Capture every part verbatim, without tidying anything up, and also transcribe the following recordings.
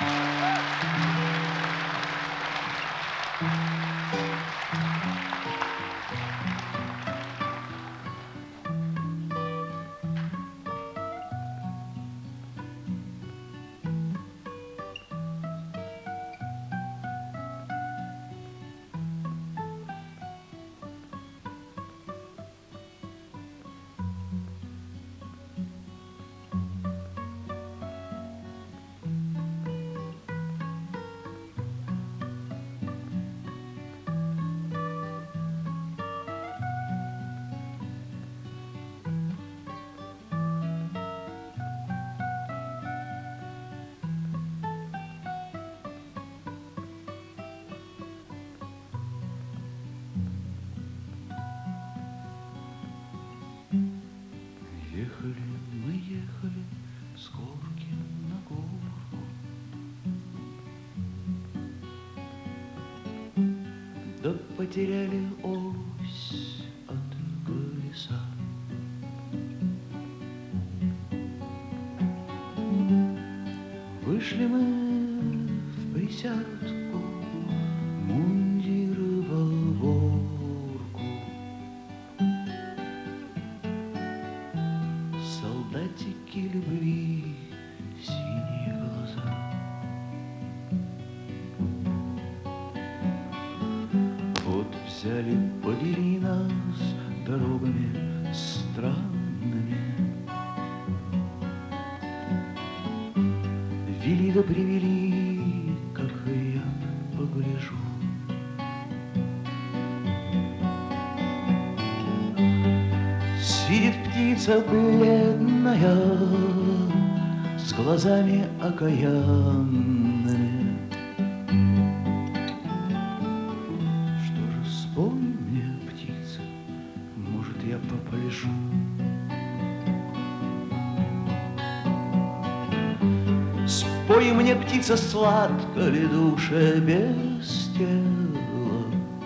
Ехали, мы ехали с горки на горку, да потеряли ось от колеса. Вышли мы в присядку, мундир в оборку. Солдатики любви, синие глаза. Вот взяли, повели нас дорогами странными, вели да привели, как я погляжу. Сидит птица бледная, с глазами окаянными. Что же, спой мне, птица, может, я пополежу. Спой мне, птица, сладко ли душе без тела?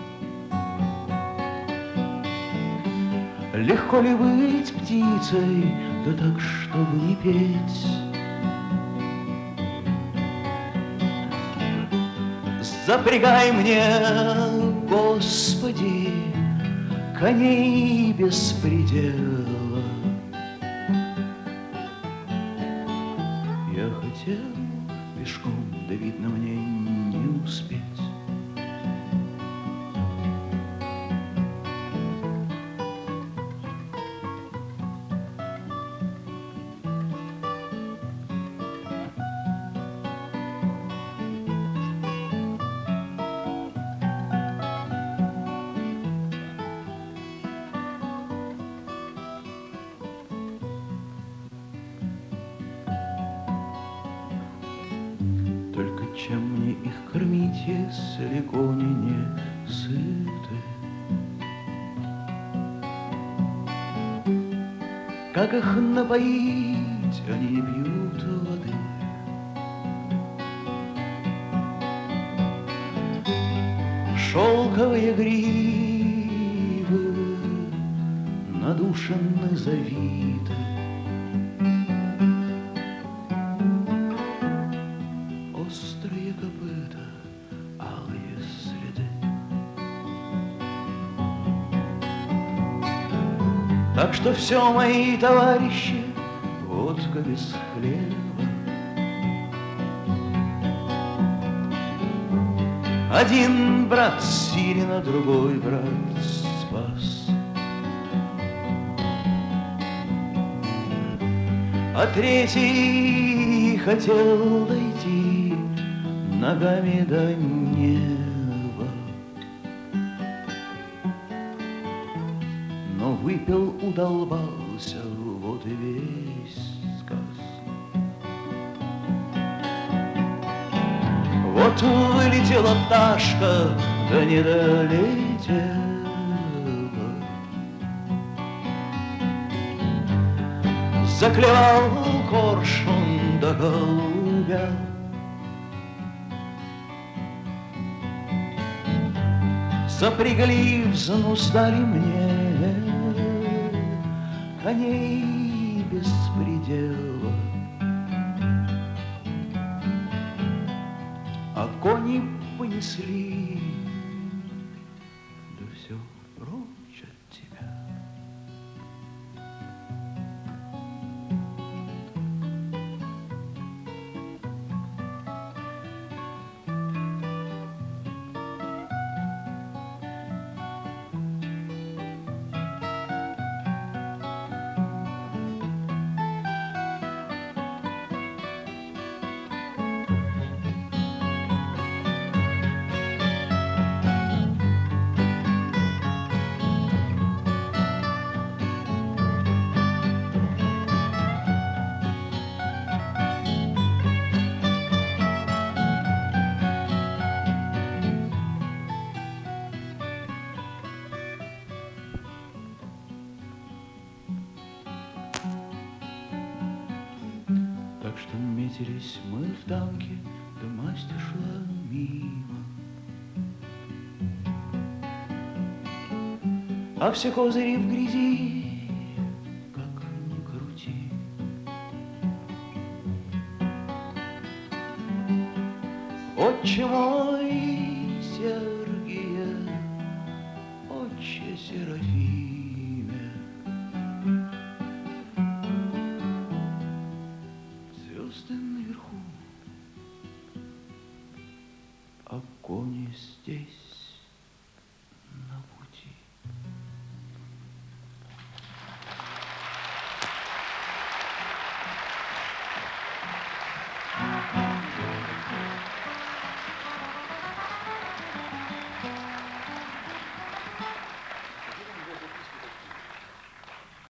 Легко ли быть птицей, да так, чтобы не петь? Запрягай мне, Господи, коней без предела. Я хотел пешком, да видно мне не успеть. Только чем мне их кормить, если кони не сыты? Как их напоить, они не пьют воды? Шелковые гривы надушены, завиты. Острые копыта, алые следы. Так что все, мои товарищи, водка без хлеба. Один брат силен, а другой брат спас. А третий хотел дойти ногами до неба, но выпил, удолбался, вот и весь сказ. Вот вылетела пташка, да не долетела. Заклевал коршун да голубя. Запрягли, взнуздали мне коней без предела. а кони понесли, да все прочь от тебя. Так что метились мы в танке, да Настя шла мимо. А все козыри в грязи, как ни крути. Отче мой,